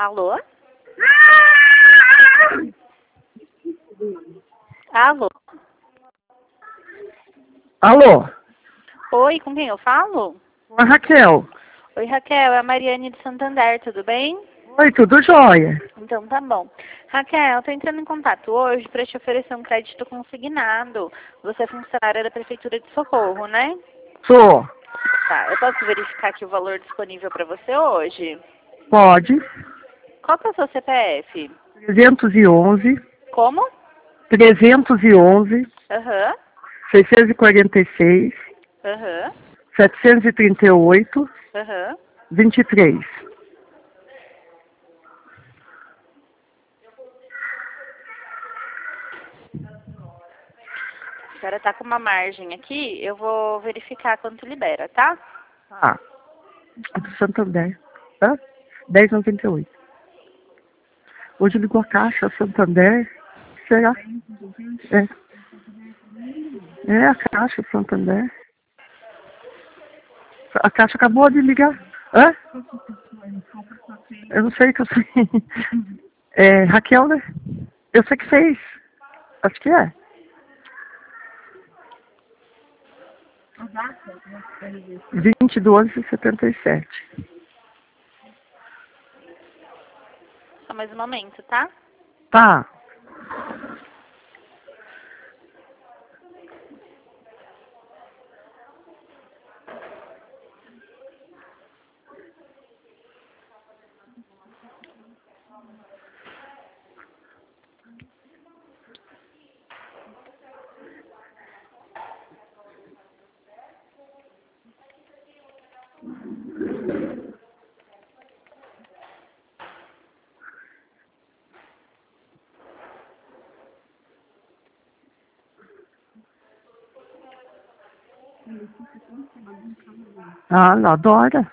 Alô? Alô? Alô? Oi, com quem eu falo? Oi, Raquel. Oi, Raquel, é a Mariane de Santander, tudo bem? Oi, tudo jóia? Então tá bom. Raquel, eu tô entrando em contato hoje para te oferecer um crédito consignado. Você é funcionária da Prefeitura de Socorro, né? Sou. Tá, eu posso verificar aqui o valor disponível para você hoje? Pode. Qual que é o seu CPF? 311, Como? 311, Aham, 646, aham, 738, aham. 23. A senhora tá com uma margem aqui, eu vou verificar quanto libera, tá? Ah, do Santander. Hã? 10,98. Hoje ligou a Caixa Santander. Será? É. É a Caixa Santander. A Caixa acabou de ligar. Hã? Eu não sei que eu sei. É, Raquel, né? Eu sei que fez. Acho que é. A data? 20/11/77. Só mais um momento, tá? Tá. Ah, ela adora.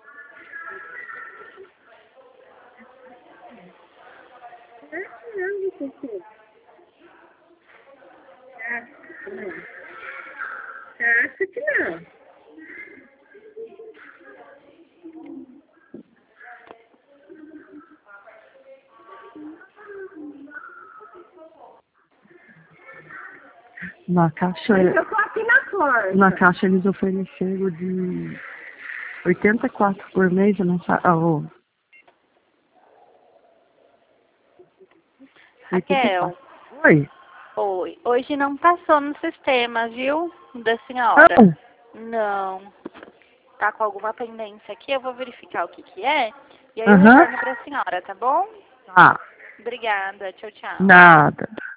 Acho que não. Na Caixa, Eu tô aqui na porta. na Caixa eles ofereceram de 84 por mês, eu não sei. Ah, ô, Raquel, 84. Oi? oi. Hoje não passou no sistema, viu? Da senhora. Não. Não. Tá com alguma pendência aqui, eu vou verificar o que que é. E aí eu Aham. retorno pra senhora, tá bom? Tá. Obrigada. Tchau, tchau. Nada.